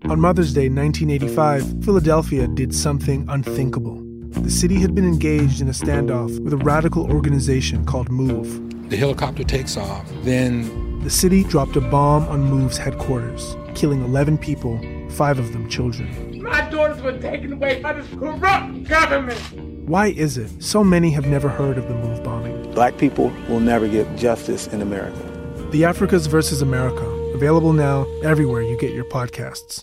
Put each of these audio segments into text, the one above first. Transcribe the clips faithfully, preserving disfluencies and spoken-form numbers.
On Mother's Day nineteen eighty-five, Philadelphia did something unthinkable. The city had been engaged in a standoff with a radical organization called MOVE. The helicopter takes off, then... The city dropped a bomb on MOVE's headquarters, killing eleven people, five of them children. My daughters were taken away by this corrupt government. Why is it so many have never heard of the MOVE bombing? Black people will never get justice in America. The Africas versus America, available now everywhere you get your podcasts.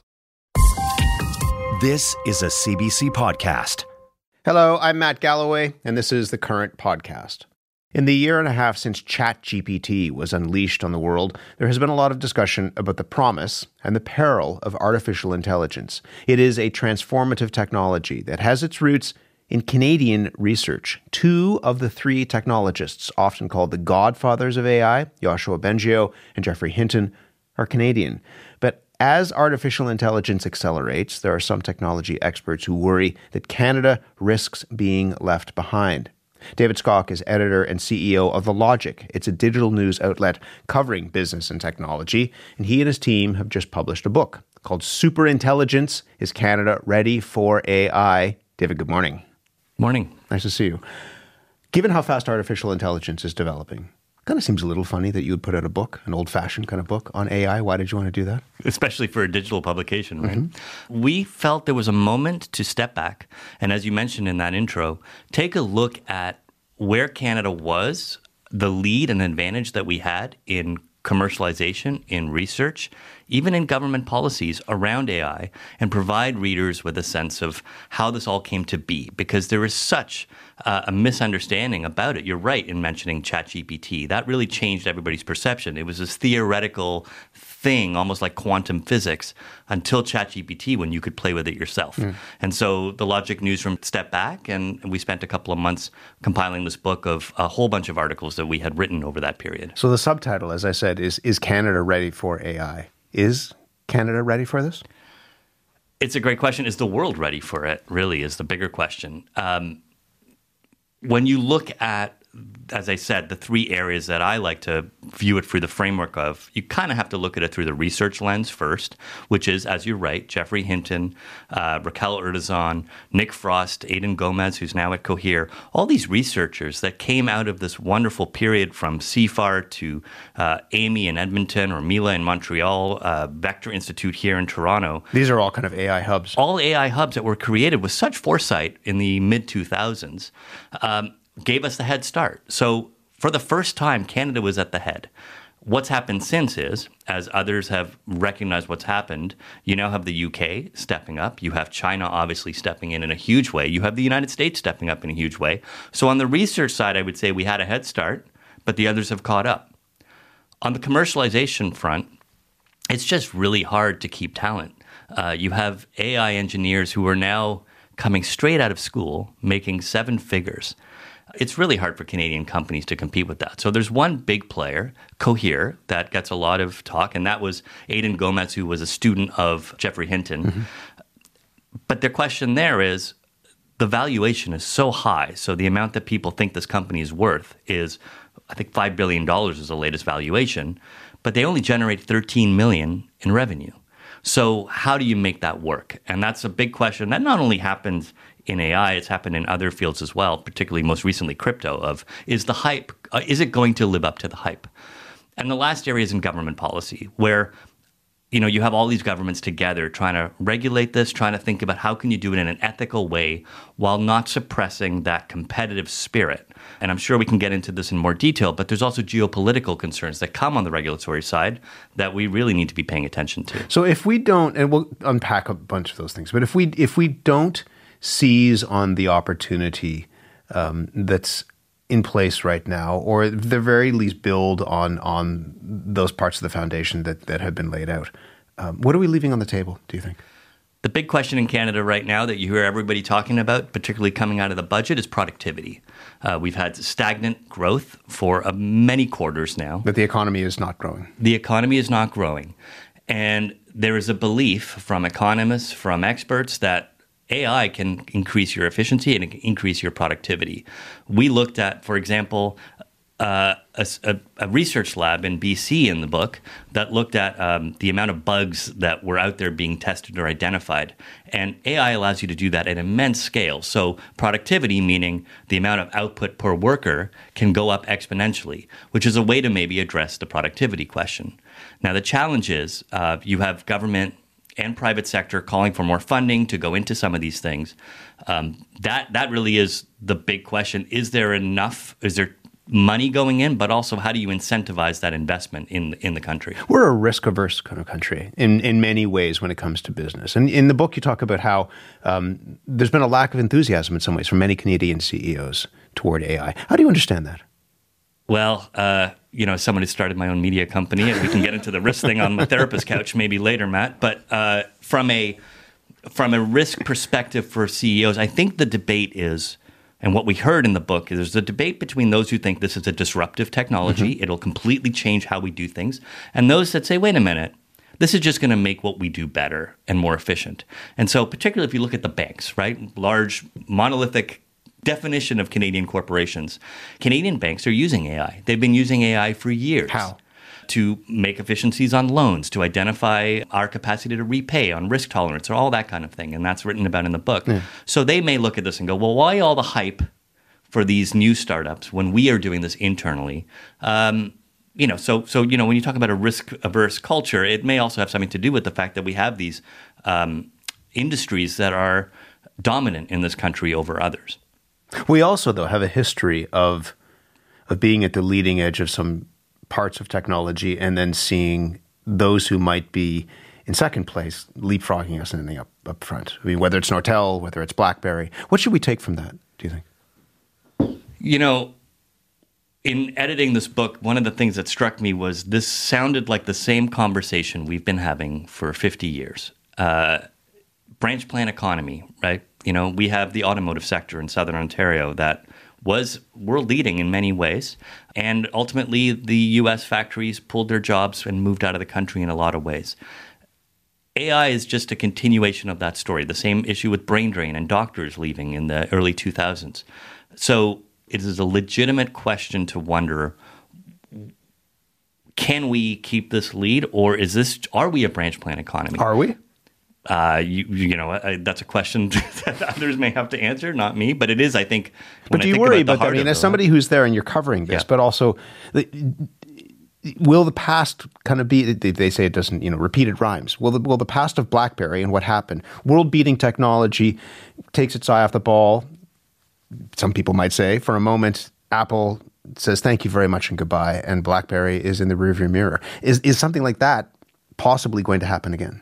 This is a C B C podcast. Hello, I'm Matt Galloway, and this is The Current Podcast. In the year and a half since ChatGPT was unleashed on the world, there has been a lot of discussion about the promise and the peril of artificial intelligence. It is a transformative technology that has its roots in Canadian research. Two of the three technologists, often called the godfathers of A I, Yoshua Bengio and Geoffrey Hinton, are Canadian. But as artificial intelligence accelerates, there are some technology experts who worry that Canada risks being left behind. David Skok is editor and C E O of The Logic. It's a digital news outlet covering business and technology, and he and his team have just published a book called Superintelligence: Is Canada Ready for A I? David, good morning. Morning. Nice to see you. Given how fast artificial intelligence is developing, kind of seems a little funny that you would put out a book, an old-fashioned kind of book on A I. Why did you want to do that? Especially for a digital publication, right? Mm-hmm. We felt there was a moment to step back and, as you mentioned in that intro, take a look at where Canada was, the lead and advantage that we had in commercialization, in research, even in government policies around A I, and provide readers with a sense of how this all came to be, because there is such uh, a misunderstanding about it. You're right in mentioning ChatGPT. That really changed everybody's perception. It was this theoretical thing, almost like quantum physics, until ChatGPT, when you could play with it yourself. Mm. And so the Logic newsroom stepped back, and we spent a couple of months compiling this book of a whole bunch of articles that we had written over that period. So the subtitle, as I said, is Is Canada Ready for A I? Is Canada ready for this? It's a great question. Is the world ready for it, really, is the bigger question. Um, when you look at, as I said, the three areas that I like to view it through the framework of, you kind of have to look at it through the research lens first, which is, as you're right, Geoffrey Hinton, uh, Raquel Urdizon, Nick Frost, Aidan Gomez, who's now at Cohere, all these researchers that came out of this wonderful period from C F A R to uh, Amy in Edmonton or Mila in Montreal, uh, Vector Institute here in Toronto. These are all kind of A I hubs. All A I hubs that were created with such foresight in the mid two thousands. Um, gave us the head start. So for the first time, Canada was at the head. What's happened since is, as others have recognized what's happened, you now have the U K stepping up. You have China obviously stepping in in a huge way. You have the United States stepping up in a huge way. So on the research side, I would say we had a head start, but the others have caught up. On the commercialization front, it's just really hard to keep talent. Uh, you have A I engineers who are now coming straight out of school, making seven figures. It's really hard for Canadian companies to compete with that. So there's one big player, Cohere, that gets a lot of talk, and that was Aidan Gomez, who was a student of Geoffrey Hinton. Mm-hmm. But the question there is, the valuation is so high, so the amount that people think this company is worth is, I think five billion dollars is the latest valuation, but they only generate thirteen million dollars in revenue. So how do you make that work? And that's a big question. That not only happens in A I, it's happened in other fields as well, particularly most recently crypto, of is the hype, uh, is it going to live up to the hype? And the last area is in government policy, where you know, you have all these governments together trying to regulate this, trying to think about how can you do it in an ethical way while not suppressing that competitive spirit. And I'm sure we can get into this in more detail, but there's also geopolitical concerns that come on the regulatory side that we really need to be paying attention to. So if we don't, and we'll unpack a bunch of those things, but if we if we don't seize on the opportunity um, that's in place right now, or at the very least build on on those parts of the foundation that, that have been laid out, um, what are we leaving on the table, do you think? The big question in Canada right now that you hear everybody talking about, particularly coming out of the budget, is productivity. Uh, we've had stagnant growth for uh, many quarters now. But the economy is not growing. The economy is not growing. And there is a belief from economists, from experts, that A I can increase your efficiency and increase your productivity. We looked at, for example, uh, a, a, a research lab in B C in the book that looked at um, the amount of bugs that were out there being tested or identified. And A I allows you to do that at immense scale. So productivity, meaning the amount of output per worker, can go up exponentially, which is a way to maybe address the productivity question. Now, the challenge is uh, you have government and private sector calling for more funding to go into some of these things. Um, that that really is the big question. Is there enough? Is there money going in? But also, how do you incentivize that investment in in the country? We're a risk-averse kind of country in, in many ways when it comes to business. And in the book, you talk about how um, there's been a lack of enthusiasm in some ways from many Canadian C E Os toward A I. How do you understand that? Well, uh, you know, as someone who started my own media company, and we can get into the risk thing on my therapist couch maybe later, Matt. But uh, from a from a risk perspective for C E Os, I think the debate is, and what we heard in the book is there's a debate between those who think this is a disruptive technology, mm-hmm. it'll completely change how we do things, and those that say, wait a minute, this is just going to make what we do better and more efficient. And so particularly if you look at the banks, right, large monolithic definition of Canadian corporations, Canadian banks are using A I. They've been using A I for years. How? To make efficiencies on loans, to identify our capacity to repay on risk tolerance, or all that kind of thing. And that's written about in the book. Yeah. So they may look at this and go, well, why all the hype for these new startups when we are doing this internally? Um, you know, so, so, you know, when you talk about a risk-averse culture, it may also have something to do with the fact that we have these um, industries that are dominant in this country over others. We also, though, have a history of of being at the leading edge of some parts of technology and then seeing those who might be in second place leapfrogging us in the up, up front. I mean, whether it's Nortel, whether it's BlackBerry. What should we take from that, do you think? You know, in editing this book, one of the things that struck me was this sounded like the same conversation we've been having for fifty years. Uh, branch plan economy, right? You know, we have the automotive sector in Southern Ontario that was world leading in many ways. And ultimately, the U S factories pulled their jobs and moved out of the country in a lot of ways. A I is just a continuation of that story. The same issue with brain drain and doctors leaving in the early two thousands. So it is a legitimate question to wonder, can we keep this lead, or is this, are we a branch plan economy? Are we? Uh, you, you know, I, that's a question that others may have to answer, not me. But it is, I think. But do you worry about that? I mean, as somebody who's there and you're covering this, yeah. but also, the, will the past kind of be? They say it doesn't, you know, repeated rhymes. Will the will the past of BlackBerry and what happened? World-beating technology takes its eye off the ball. Some people might say, for a moment, Apple says thank you very much and goodbye, and BlackBerry is in the rearview mirror. Is is something like that possibly going to happen again?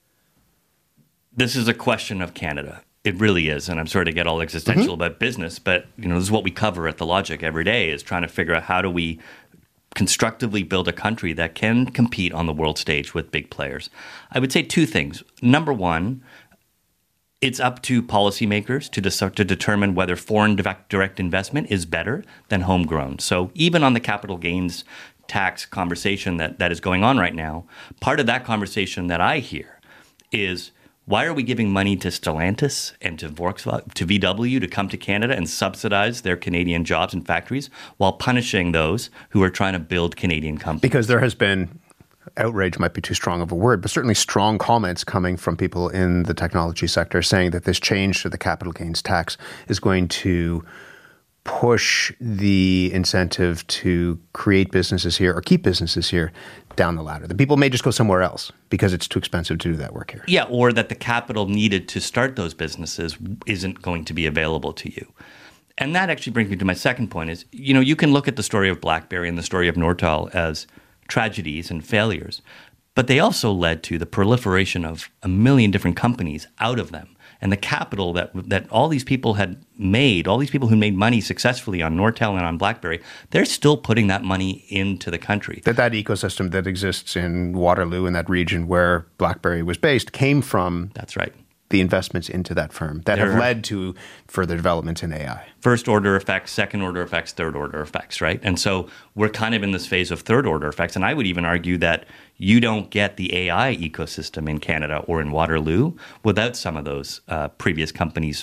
This is a question of Canada. It really is. And I'm sorry to get all existential mm-hmm. about business, but you know, this is what we cover at The Logic every day, is trying to figure out how do we constructively build a country that can compete on the world stage with big players. I would say two things. Number one, it's up to policymakers to, de- to determine whether foreign direct, direct investment is better than homegrown. So even on the capital gains tax conversation that, that is going on right now, part of that conversation that I hear is, why are we giving money to Stellantis and to Volkswagen, to V W to come to Canada and subsidize their Canadian jobs and factories while punishing those who are trying to build Canadian companies? Because there has been, outrage might be too strong of a word, but certainly strong comments coming from people in the technology sector saying that this change to the capital gains tax is going to push the incentive to create businesses here or keep businesses here down the ladder. The people may just go somewhere else because it's too expensive to do that work here. Yeah, or that the capital needed to start those businesses isn't going to be available to you. And that actually brings me to my second point is, you know, you can look at the story of BlackBerry and the story of Nortel as tragedies and failures, but they also led to the proliferation of a million different companies out of them. And the capital that that all these people had made, all these people who made money successfully on Nortel and on BlackBerry, they're still putting that money into the country. That that ecosystem that exists in Waterloo, in that region where BlackBerry was based, came from That's right. the investments into that firm that there have led to further developments in A I. First order effects, second order effects, third order effects, right? And so we're kind of in this phase of third order effects. And I would even argue that you don't get the A I ecosystem in Canada or in Waterloo without some of those uh, previous companies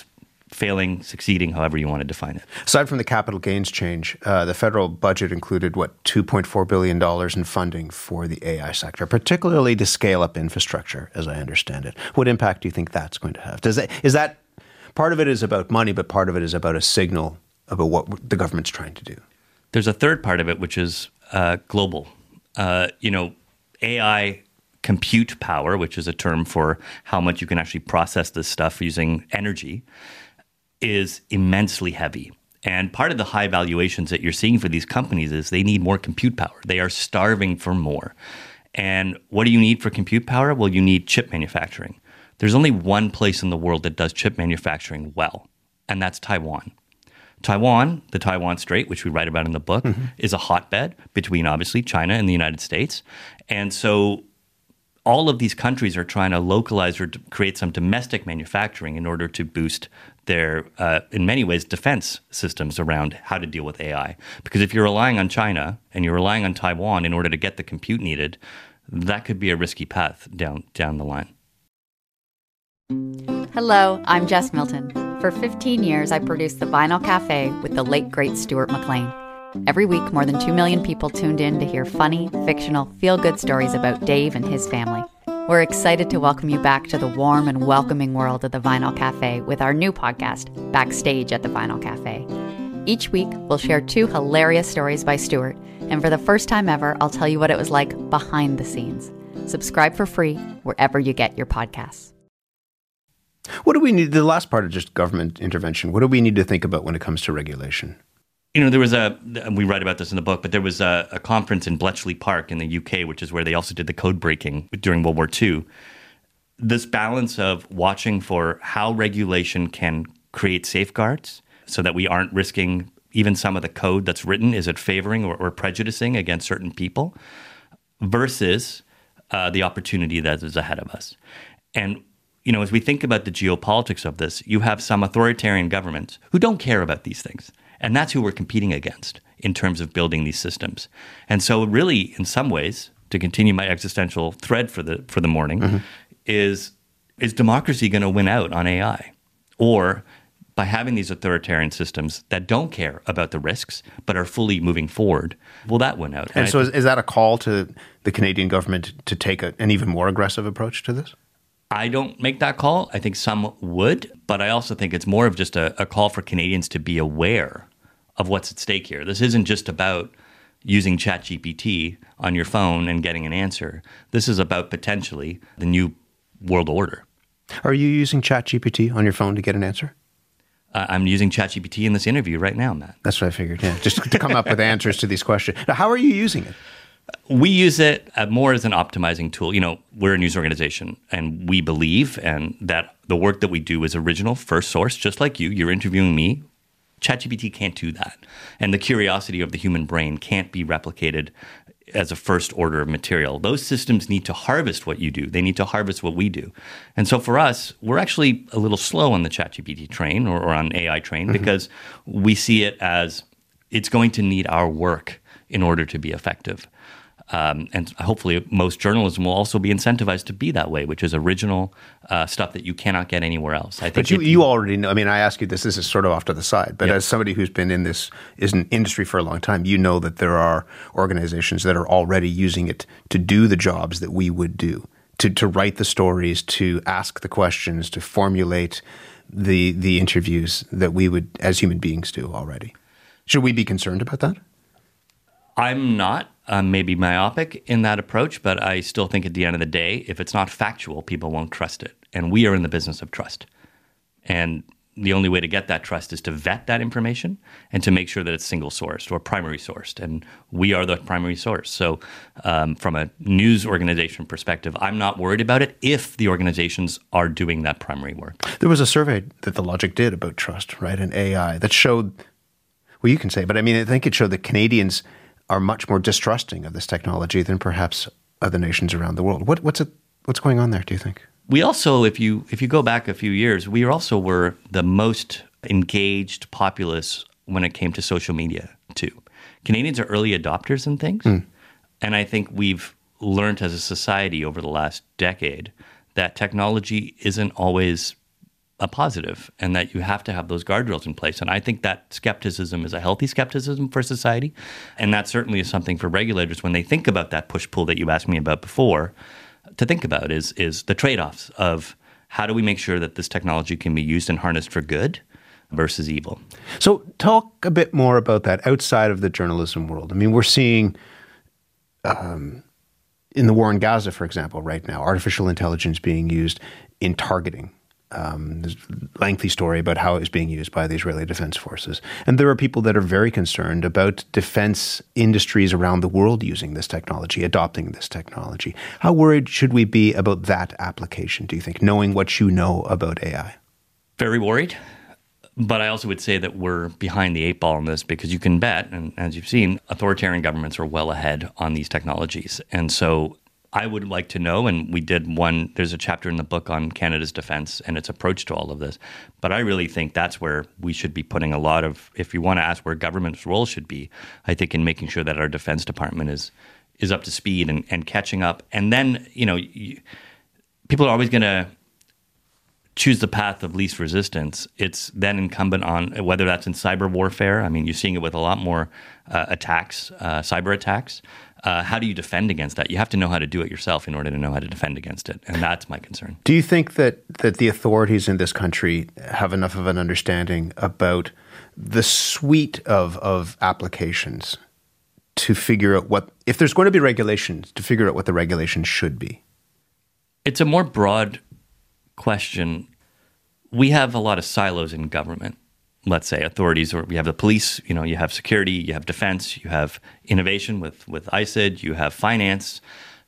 failing, succeeding, however you want to define it. Aside from the capital gains change, uh, the federal budget included, what, two point four billion dollars in funding for the A I sector, particularly to scale up infrastructure, as I understand it. What impact do you think that's going to have? Does that, is that part of it is about money, but part of it is about a signal about what the government's trying to do? There's a third part of it, which is uh, global. Uh, you know, A I compute power, which is a term for how much you can actually process this stuff using energy, is immensely heavy. And part of the high valuations that you're seeing for these companies is they need more compute power. They are starving for more. And what do you need for compute power? Well, you need chip manufacturing. There's only one place in the world that does chip manufacturing well, and that's Taiwan. Taiwan, the Taiwan Strait, which we write about in the book, mm-hmm. is a hotbed between, obviously, China and the United States. And so all of these countries are trying to localize or to create some domestic manufacturing in order to boost their, uh, in many ways, defense systems around how to deal with A I. Because if you're relying on China and you're relying on Taiwan in order to get the compute needed, that could be a risky path down down the line. Hello, I'm Jess Milton. For fifteen years, I produced The Vinyl Cafe with the late, great Stuart McLean. Every week, more than two million people tuned in to hear funny, fictional, feel-good stories about Dave and his family. We're excited to welcome you back to the warm and welcoming world of The Vinyl Cafe with our new podcast, Backstage at The Vinyl Cafe. Each week, we'll share two hilarious stories by Stuart, and for the first time ever, I'll tell you what it was like behind the scenes. Subscribe for free wherever you get your podcasts. What do we need, the last part of just government intervention, what do we need to think about when it comes to regulation? You know, there was a, we write about this in the book, but there was a, a conference in Bletchley Park in the U K, which is where they also did the code breaking during World War Two. This balance of watching for how regulation can create safeguards so that we aren't risking even some of the code that's written, is it favoring or, or prejudicing against certain people, versus uh, the opportunity that is ahead of us. And you know, as we think about the geopolitics of this, you have some authoritarian governments who don't care about these things. And that's who we're competing against in terms of building these systems. And so really, in some ways, to continue my existential thread for the for the morning, mm-hmm. is, is democracy going to win out on A I? Or by having these authoritarian systems that don't care about the risks but are fully moving forward, will that win out? And, and so is, is that a call to the Canadian government to take a, an even more aggressive approach to this? I don't make that call. I think some would, but I also think it's more of just a, a call for Canadians to be aware of what's at stake here. This isn't just about using ChatGPT on your phone and getting an answer. This is about potentially the new world order. Are you using ChatGPT on your phone to get an answer? Uh, I'm using ChatGPT in this interview right now, Matt. That's what I figured, yeah. Just to come up with answers to these questions. Now, how are you using it? We use it more as an optimizing tool. You know, we're a news organization, and we believe and that the work that we do is original, first source, just like you. You're interviewing me. ChatGPT can't do that. And the curiosity of the human brain can't be replicated as a first order of material. Those systems need to harvest what you do. They need to harvest what we do. And so for us, we're actually a little slow on the ChatGPT train or, or on A I train mm-hmm. because we see it as it's going to need our work in order to be effective. Um, and hopefully most journalism will also be incentivized to be that way, which is original uh, stuff that you cannot get anywhere else. I think but you, it, you already know. I mean, I ask you this, this is sort of off to the side, but yep. as somebody who's been in this is an industry for a long time, you know that there are organizations that are already using it to do the jobs that we would do, to, to write the stories, to ask the questions, to formulate the the interviews that we would, as human beings, do already. Should we be concerned about that? I'm not. Um, maybe myopic in that approach, but I still think at the end of the day, if it's not factual, people won't trust it. And we are in the business of trust. And the only way to get that trust is to vet that information and to make sure that it's single-sourced or primary-sourced. And we are the primary source. So um, from a news organization perspective, I'm not worried about it if the organizations are doing that primary work. There was a survey that The Logic did about trust, right, and A I that showed, well, you can say, but I mean, I think it showed that Canadians are much more distrusting of this technology than perhaps other nations around the world. What, what's it, what's going on there, do you think? We also, if you if you go back a few years, we also were the most engaged populace when it came to social media, too. Canadians are early adopters in things. Mm. And I think we've learned as a society over the last decade that technology isn't always a positive, and that you have to have those guardrails in place. And I think that skepticism is a healthy skepticism for society. And that certainly is something for regulators when they think about that push-pull that you asked me about before, to think about is, is the trade-offs of how do we make sure that this technology can be used and harnessed for good versus evil. So talk a bit more about that outside of the journalism world. I mean, we're seeing um, in the war in Gaza, for example, right now, artificial intelligence being used in targeting. Um, there's a lengthy story about how it is being used by the Israeli Defense Forces. And there are people that are very concerned about defense industries around the world using this technology, adopting this technology. How worried should we be about that application, do you think, knowing what you know about A I? Very worried. But I also would say that we're behind the eight ball on this because you can bet, and as you've seen, authoritarian governments are well ahead on these technologies. And so I would like to know, and we did one, there's a chapter in the book on Canada's defense and its approach to all of this. But I really think that's where we should be putting a lot of, if you want to ask where government's role should be, I think in making sure that our Defense Department is is up to speed and, and catching up. And then, you know, you, people are always going to choose the path of least resistance. It's then incumbent on whether that's in cyber warfare. I mean, you're seeing it with a lot more uh, attacks, uh, cyber attacks. Uh, how do you defend against that? You have to know how to do it yourself in order to know how to defend against it. And that's my concern. Do you think that, that the authorities in this country have enough of an understanding about the suite of, of applications to figure out what, if there's going to be regulations, to figure out what the regulations should be? It's a more broad question. We have a lot of silos in government. Let's say authorities, or we have the police, you know, you have security, you have defense, you have innovation with, with I S I D, you have finance.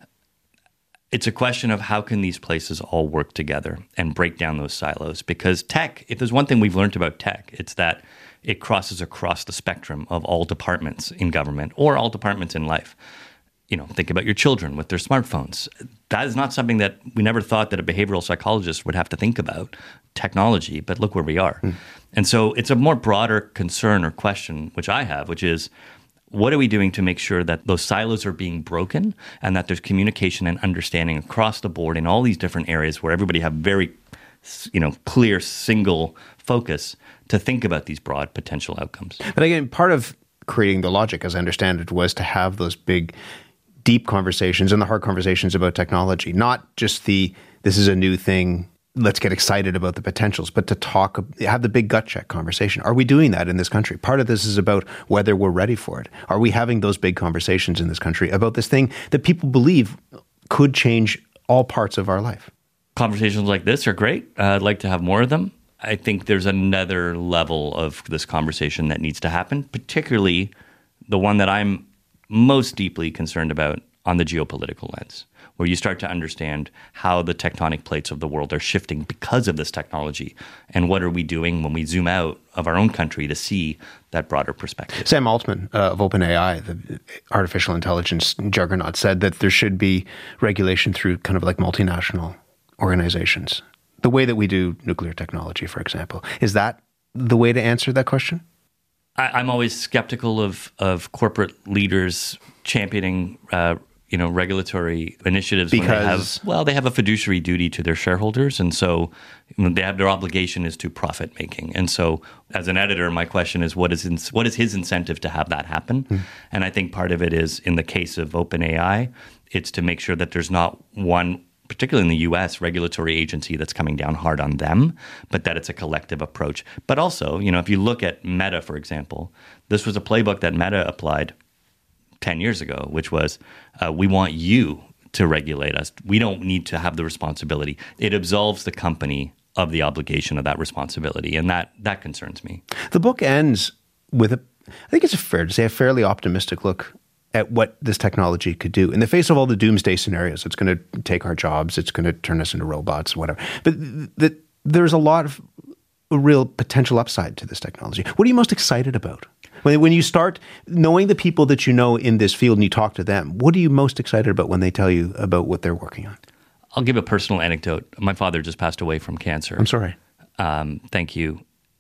It's a question of how can these places all work together and break down those silos? Because tech, if there's one thing we've learned about tech, it's that it crosses across the spectrum of all departments in government or all departments in life. You know, think about your children with their smartphones. That is not something that we never thought that a behavioral psychologist would have to think about, technology, but look where we are. Mm. And so it's a more broader concern or question, which I have, which is, what are we doing to make sure that those silos are being broken and that there's communication and understanding across the board in all these different areas where everybody have very, you know, clear single focus to think about these broad potential outcomes. But again, part of creating the logic, as I understand it, was to have those big deep conversations and the hard conversations about technology, not just the, this is a new thing, let's get excited about the potentials, but to talk, have the big gut check conversation. Are we doing that in this country? Part of this is about whether we're ready for it. Are we having those big conversations in this country about this thing that people believe could change all parts of our life? Conversations like this are great. Uh, I'd like to have more of them. I think there's another level of this conversation that needs to happen, particularly the one that I'm most deeply concerned about on the geopolitical lens, where you start to understand how the tectonic plates of the world are shifting because of this technology, and what are we doing when we zoom out of our own country to see that broader perspective. Sam Altman uh, of OpenAI, the artificial intelligence juggernaut, said that there should be regulation through kind of like multinational organizations, the way that we do nuclear technology, for example. Is that the way to answer that question? I'm always skeptical of, of corporate leaders championing, uh, you know, regulatory initiatives because when they have, well, they have a fiduciary duty to their shareholders, and so they have their obligation is to profit making. And so, as an editor, my question is, what is in, what is his incentive to have that happen? Hmm. And I think part of it is, in the case of OpenAI, it's to make sure that there's not one, particularly in the U S, regulatory agency that's coming down hard on them, but that it's a collective approach. But also, you know, if you look at Meta, for example, this was a playbook that Meta applied ten years ago, which was, uh, we want you to regulate us. We don't need to have the responsibility. It absolves the company of the obligation of that responsibility, and that that concerns me. The book ends with, a, I think it's fair to say, a fairly optimistic look at what this technology could do. In the face of all the doomsday scenarios, it's going to take our jobs, it's going to turn us into robots, whatever. But th- th- there's a lot of real potential upside to this technology. What are you most excited about? When, when you start knowing the people that you know in this field and you talk to them, what are you most excited about when they tell you about what they're working on? I'll give a personal anecdote. My father just passed away from cancer. I'm sorry. Um, thank you.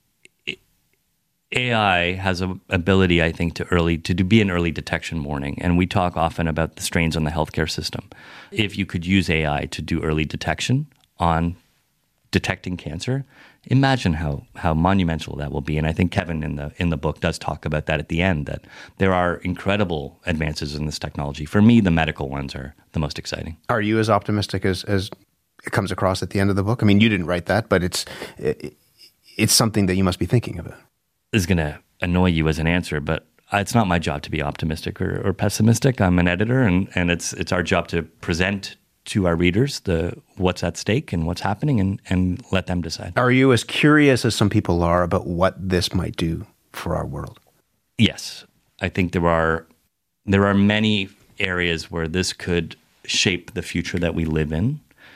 A I has an ability, I think, to early to do, be an early detection warning, and we talk often about the strains on the healthcare system. If you could use A I to do early detection on detecting cancer, imagine how how monumental that will be. And I think Kevin in the in the book does talk about that at the end, that there are incredible advances in this technology. For me, the medical ones are the most exciting. Are you as optimistic as, as it comes across at the end of the book? I mean, you didn't write that, but it's it, it's something that you must be thinking about. This is going to annoy you as an answer, but it's not my job to be optimistic or, or pessimistic. I'm an editor, and, and it's it's our job to present to our readers the what's at stake and what's happening, and, and let them decide. Are you as curious as some people are about what this might do for our world? Yes. I think there are there are many areas where this could shape the future that we live in.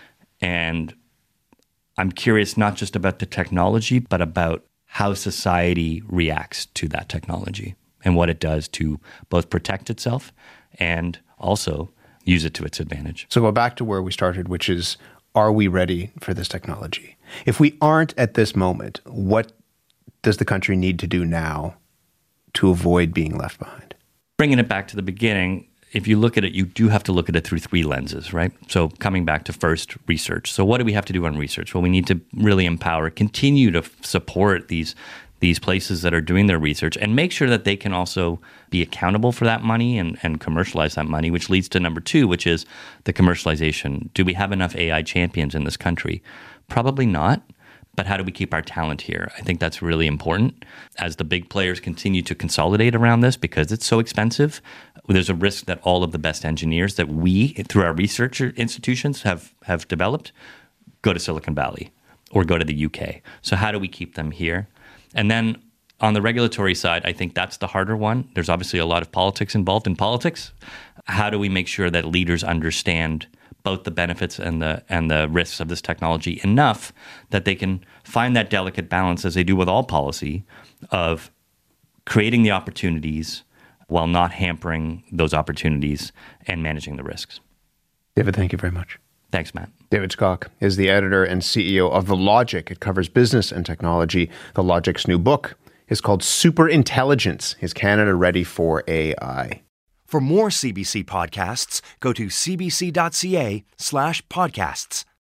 And I'm curious not just about the technology, but about how society reacts to that technology and what it does to both protect itself and also use it to its advantage. So go back to where we started, which is, are we ready for this technology? If we aren't at this moment, what does the country need to do now to avoid being left behind? Bringing it back to the beginning, if you look at it, you do have to look at it through three lenses, right? So coming back to first, research. So what do we have to do on research? Well, we need to really empower, continue to f- support these these places that are doing their research, and make sure that they can also be accountable for that money and, and commercialize that money, which leads to number two, which is the commercialization. Do we have enough A I champions in this country? Probably not. But how do we keep our talent here? I think that's really important. As the big players continue to consolidate around this, because it's so expensive, there's a risk that all of the best engineers that we, through our research institutions, have, have developed, go to Silicon Valley or go to the U K. So how do we keep them here? And then on the regulatory side, I think that's the harder one. There's obviously a lot of politics involved in politics. How do we make sure that leaders understand both the benefits and the and the risks of this technology enough that they can find that delicate balance, as they do with all policy, of creating the opportunities while not hampering those opportunities and managing the risks? David, thank you very much. Thanks, Matt. David Skok is the editor and C E O of The Logic. It covers business and technology. The Logic's new book is called Superintelligence. Is Canada Ready for A I? For more C B C podcasts, go to cbc.ca slash podcasts.